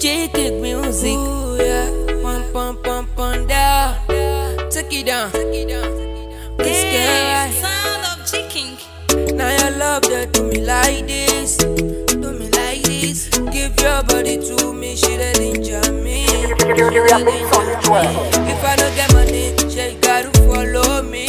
J-Kick music. Ooh, yeah. Pum down. Take it down. This girl. Sound of J-King. Now your love that do me like this. Do me like this. Give your body to me, she dey danger me. If I don't get money, she gotta follow me.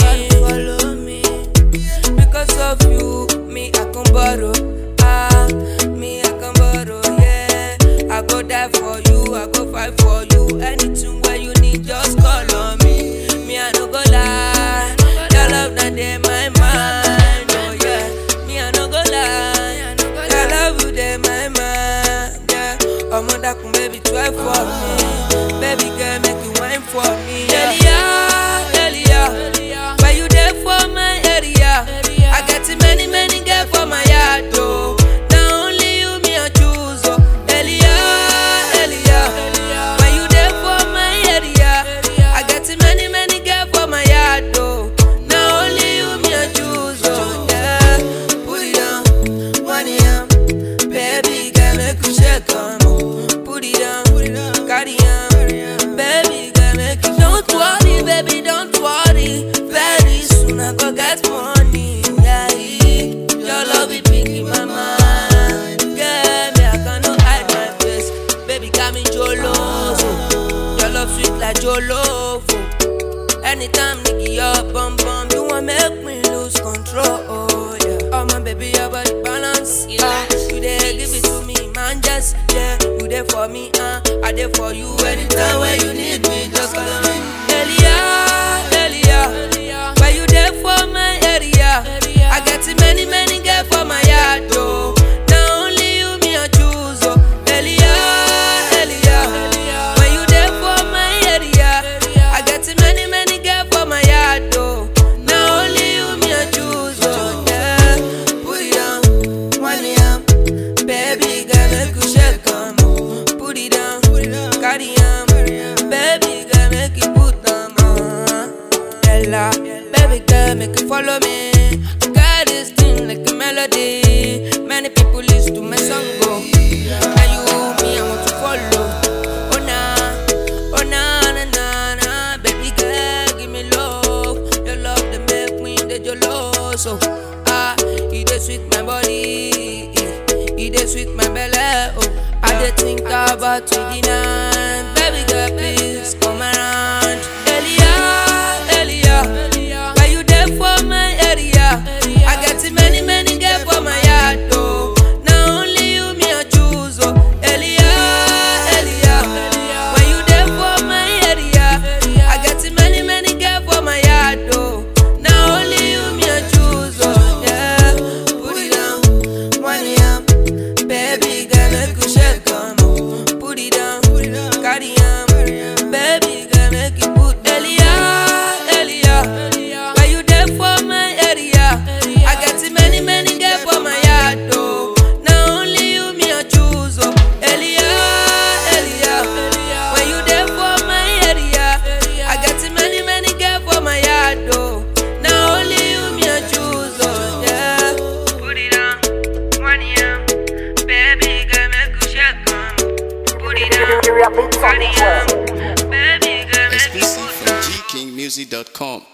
Because of you, me I can borrow. Me I can borrow, yeah. I go die for you, I go fight for you. Anything where you need, just call on me. Me I no go lie. Your love not in my mind, oh yeah. Me I no go lie. Your love you in my mind, yeah. I'm on that baby, try for me. Baby girl, make you wine for me. Elia, where you there for my area? I got many girls for my yard, though. Now only you me I choose, oh. Elia, where you there for my area? I got many girls for my yard, though. Now only you me I choose, oh. Yeah, put it down, money on, baby girl, make you shake on. Put it down, carry on, baby girl, make you. Don't worry, baby, don't worry. Very soon I go get money. Yeah, your love is big in my mind. Yeah, me I cannot hide my face. Baby, come in Joloso. Your love sweet like Jolofo. Anytime nigga your bum, you want make me lose control. Oh yeah, oh my baby, your body balance. You there, give it to me, man, just yeah. You there for me, I there for you. Anytime when you need me, just call on me. Elia, where you there for my area? I got many girls for my yard, though. Now only you me I choose, oh. Elia, where you there for my area? I got many girls for my yard, though. Now only you me I choose, oh. Yeah, put it down, money on, baby girl, make you shake on. Put it down, carry on, baby girl, make you put them on. Ella, baby girl, make you follow me. I got this thing like a melody. Many people listen to my song, go. Now you, me, I want to follow. Oh na, baby girl, give me love. Your love, they make me, they your love. So, it is sweet my body, it is sweet my belly. Oh, I dey think about 29. Baby girl, please come around. Elia, where you there for my area? I got many girls for my yard, though. Now only you me I choose, oh. Elia, where you there for my area? I got many girls for my yard, though. Now only you me I choose, oh. Yeah, put it down, money on, baby girl, make you shake on. Put it down, carry on, baby girl, make you put. Elia, where you there for my area? I got many girls for my yard, though. Now only you me I choose, oh. Elia, where you there for my area? I got many girls for my yard, though. Now only you me I choose, oh. Yeah, put it down, money on, baby girl, make you shake on. Put it down, carry on, baby girl, make you Exclusive put from on. GKingmusic.com.